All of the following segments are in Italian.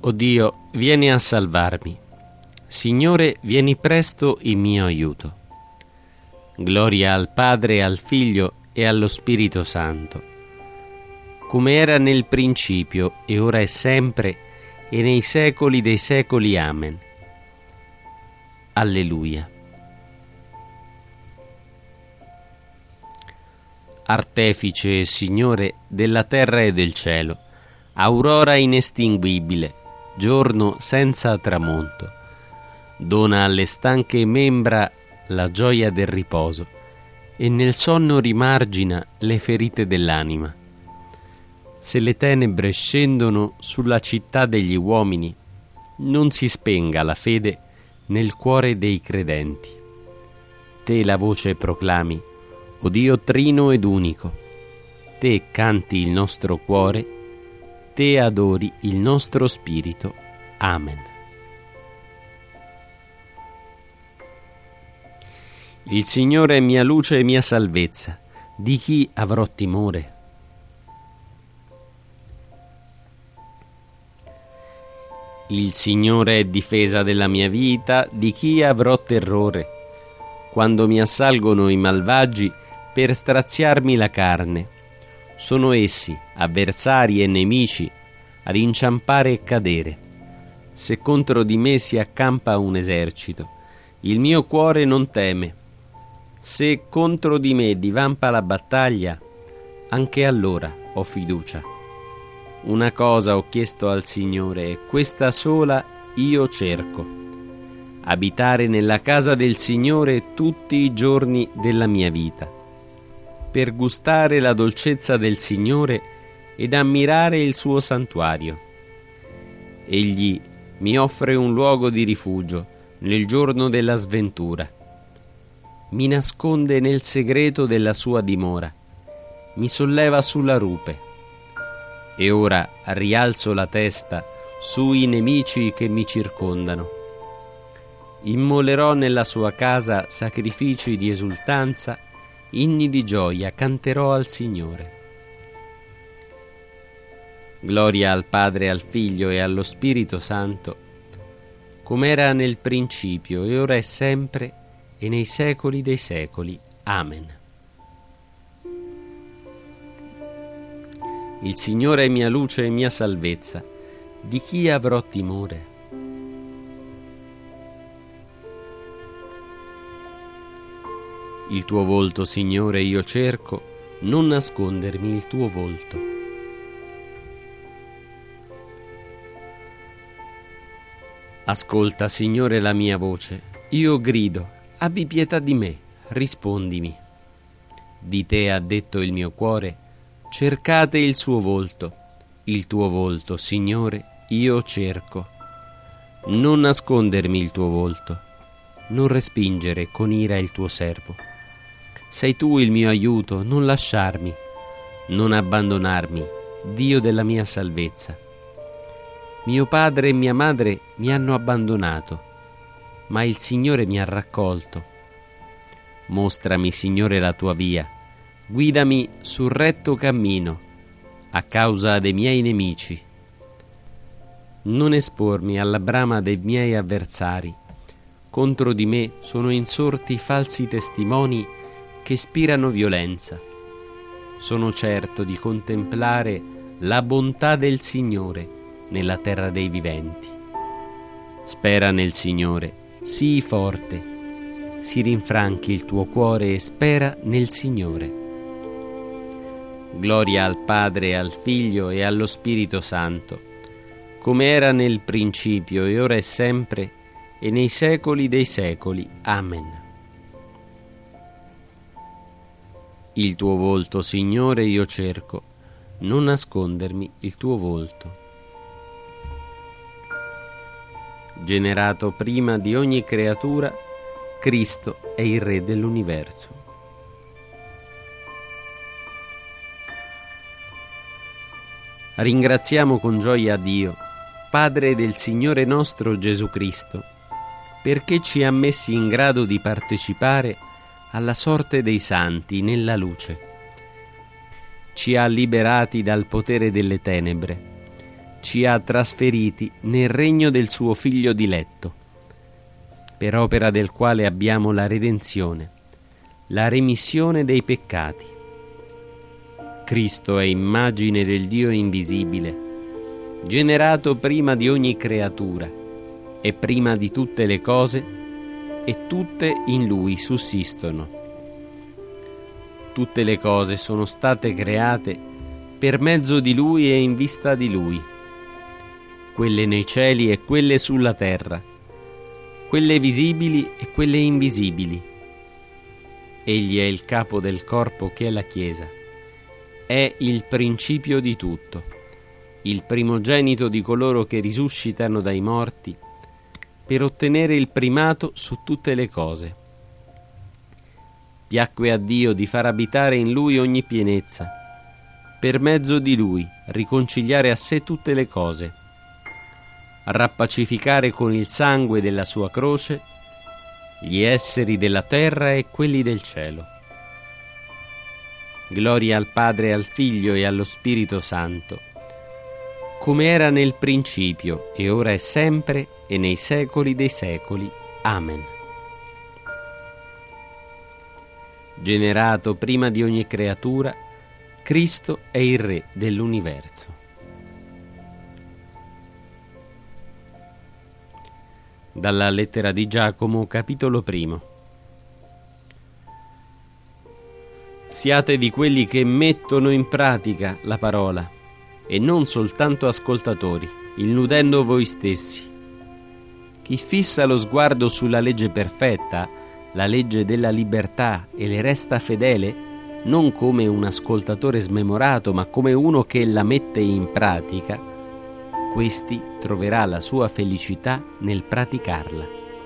O Dio, vieni a salvarmi. Signore, vieni presto in mio aiuto. Gloria al Padre, al Figlio e allo Spirito Santo, come era nel principio, e ora è sempre, e nei secoli dei secoli. Amen. Alleluia. Artefice e Signore della terra e del cielo, aurora inestinguibile, giorno senza tramonto, dona alle stanche membra la gioia del riposo e nel sonno rimargina le ferite dell'anima. Se le tenebre scendono sulla città degli uomini, non si spenga la fede nel cuore dei credenti. Te la voce proclami, o Dio trino ed unico. Te canti il nostro cuore, te adori il nostro spirito. Amen. Il Signore è mia luce e mia salvezza. Di chi avrò timore? Il Signore è difesa della mia vita, di chi avrò terrore? Quando mi assalgono i malvagi per straziarmi la carne, sono essi, avversari e nemici, ad inciampare e cadere. Se contro di me si accampa un esercito, il mio cuore non teme. Se contro di me divampa la battaglia, anche allora ho fiducia. Una cosa ho chiesto al Signore, e questa sola io cerco: abitare nella casa del Signore tutti i giorni della mia vita, per gustare la dolcezza del Signore ed ammirare il suo santuario. Egli mi offre un luogo di rifugio nel giorno della sventura. Mi nasconde nel segreto della sua dimora, mi solleva sulla rupe. E ora rialzo la testa sui nemici che mi circondano. Immolerò nella sua casa sacrifici di esultanza, inni di gioia canterò al Signore. Gloria al Padre, al Figlio e allo Spirito Santo, come era nel principio, e ora è sempre, e nei secoli dei secoli. Amen. Il Signore è mia luce e mia salvezza. Di chi avrò timore? Il tuo volto, Signore, io cerco, non nascondermi il tuo volto. Ascolta, Signore, la mia voce. Io grido, abbi pietà di me, rispondimi. Di te ha detto il mio cuore, cercate il suo volto. Il tuo volto, Signore, io cerco. Non nascondermi il tuo volto, non respingere con ira il tuo servo. Sei tu il mio aiuto, non lasciarmi, non abbandonarmi, Dio della mia salvezza. Mio padre e mia madre mi hanno abbandonato, ma il Signore mi ha raccolto. Mostrami, Signore, la tua via, guidami sul retto cammino, a causa dei miei nemici. Non espormi alla brama dei miei avversari. Contro di me sono insorti falsi testimoni che spirano violenza. Sono certo di contemplare la bontà del Signore nella terra dei viventi. Spera nel Signore, sii forte, si rinfranchi il tuo cuore e spera nel Signore. Gloria al Padre, al Figlio e allo Spirito Santo, come era nel principio e ora è sempre, e nei secoli dei secoli. Amen. Il tuo volto, Signore, io cerco, non nascondermi il tuo volto. Generato prima di ogni creatura, Cristo è il Re dell'universo. Ringraziamo con gioia Dio, Padre del Signore nostro Gesù Cristo, perché ci ha messi in grado di partecipare alla sorte dei santi nella luce. Ci ha liberati dal potere delle tenebre ci ha trasferiti nel regno del suo Figlio diletto, per opera del quale abbiamo la redenzione, la remissione dei peccati. Cristo è immagine del Dio invisibile, generato prima di ogni creatura e prima di tutte le cose, e tutte in Lui sussistono. Tutte le cose sono state create per mezzo di Lui e in vista di Lui, quelle nei cieli e quelle sulla terra, quelle visibili e quelle invisibili. Egli è il capo del corpo che è la Chiesa. È il principio di tutto, il primogenito di coloro che risuscitano dai morti, per ottenere il primato su tutte le cose. Piacque a Dio di far abitare in Lui ogni pienezza, per mezzo di Lui riconciliare a sé tutte le cose, rappacificare con il sangue della sua croce gli esseri della terra e quelli del cielo. Gloria al Padre, al Figlio e allo Spirito Santo, come era nel principio, e ora è sempre, e nei secoli dei secoli. Amen. Generato prima di ogni creatura, Cristo è il Re dell'universo. Dalla lettera di Giacomo, capitolo 1. Siate di quelli che mettono in pratica la parola, e non soltanto ascoltatori, illudendo voi stessi. Chi fissa lo sguardo sulla legge perfetta, la legge della libertà, e le resta fedele, non come un ascoltatore smemorato, ma come uno che la mette in pratica, questi troverà la sua felicità nel praticarla.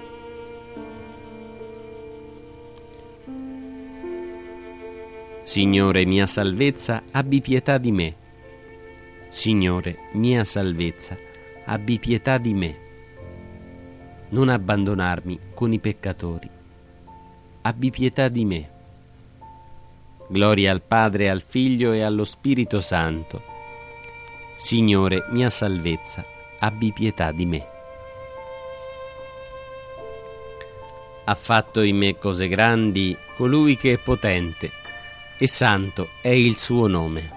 Signore, mia salvezza, abbi pietà di me. Signore, mia salvezza, abbi pietà di me. Non abbandonarmi con i peccatori. Abbi pietà di me. Gloria al Padre, al Figlio e allo Spirito Santo. Signore, mia salvezza, abbi pietà di me. Ha fatto in me cose grandi colui che è potente, e santo è il suo nome.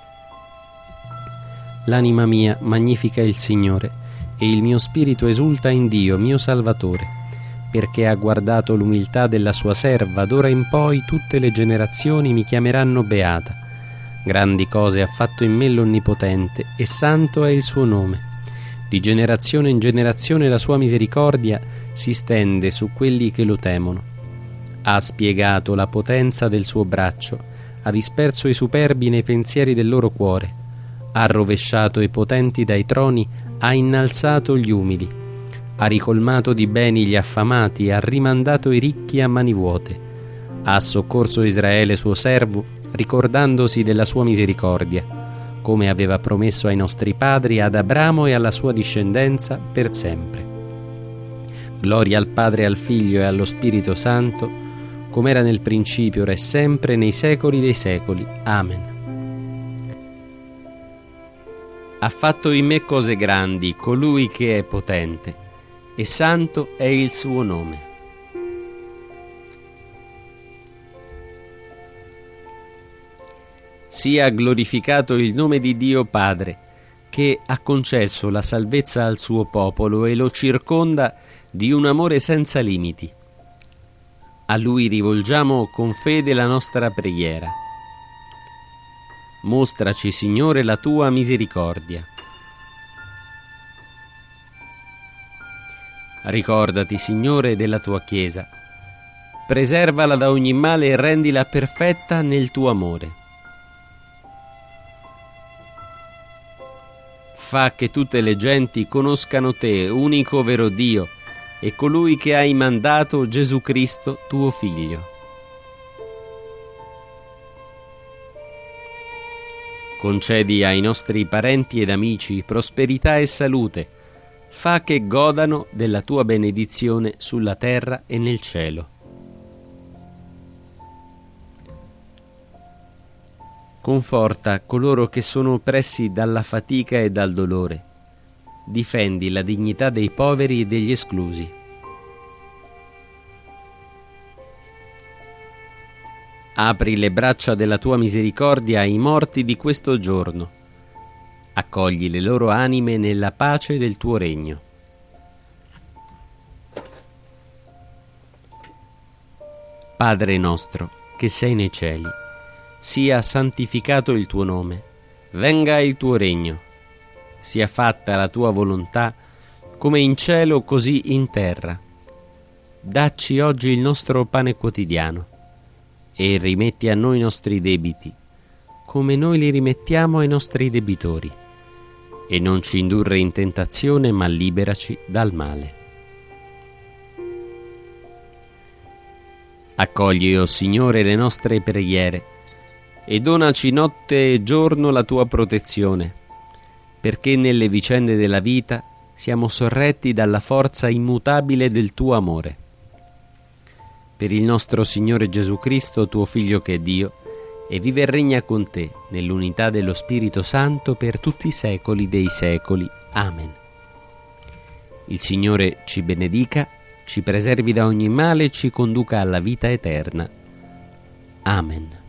L'anima mia magnifica il Signore, e il mio spirito esulta in Dio, mio Salvatore, perché ha guardato l'umiltà della sua serva. D'ora in poi tutte le generazioni mi chiameranno beata. Grandi cose ha fatto in me l'Onnipotente, e santo è il suo nome. Di generazione in generazione la sua misericordia si stende su quelli che lo temono. Ha spiegato la potenza del suo braccio, ha disperso i superbi nei pensieri del loro cuore, ha rovesciato i potenti dai troni, ha innalzato gli umili, ha ricolmato di beni gli affamati, ha rimandato i ricchi a mani vuote, ha soccorso Israele suo servo, ricordandosi della sua misericordia, come aveva promesso ai nostri padri, ad Abramo e alla sua discendenza per sempre. Gloria al Padre, al Figlio e allo Spirito Santo, come era nel principio, ora e sempre, nei secoli dei secoli. Amen. Ha fatto in me cose grandi colui che è potente, e santo è il suo nome. Sia glorificato il nome di Dio Padre, che ha concesso la salvezza al suo popolo e lo circonda di un amore senza limiti. A Lui rivolgiamo con fede la nostra preghiera. Mostraci, Signore, la tua misericordia. Ricordati, Signore, della tua Chiesa. Preservala da ogni male e rendila perfetta nel tuo amore. Fa che tutte le genti conoscano te, unico vero Dio, e colui che hai mandato, Gesù Cristo, tuo Figlio. Concedi ai nostri parenti ed amici prosperità e salute. Fa che godano della tua benedizione sulla terra e nel cielo. Conforta coloro che sono oppressi dalla fatica e dal dolore, difendi la dignità dei poveri e degli esclusi. Apri le braccia della tua misericordia ai morti di questo giorno. Accogli le loro anime nella pace del tuo regno. Padre nostro, che sei nei cieli, sia santificato il tuo nome, venga il tuo regno, sia fatta la tua volontà, come in cielo così in terra. Dacci oggi il nostro pane quotidiano, e rimetti a noi i nostri debiti, come noi li rimettiamo ai nostri debitori, e non ci indurre in tentazione, ma liberaci dal male. Accogli, o Signore, le nostre preghiere e donaci notte e giorno la tua protezione, perché nelle vicende della vita siamo sorretti dalla forza immutabile del tuo amore. Per il nostro Signore Gesù Cristo, tuo Figlio che è Dio, e vive e regna con te nell'unità dello Spirito Santo per tutti i secoli dei secoli. Amen. Il Signore ci benedica, ci preservi da ogni male e ci conduca alla vita eterna. Amen.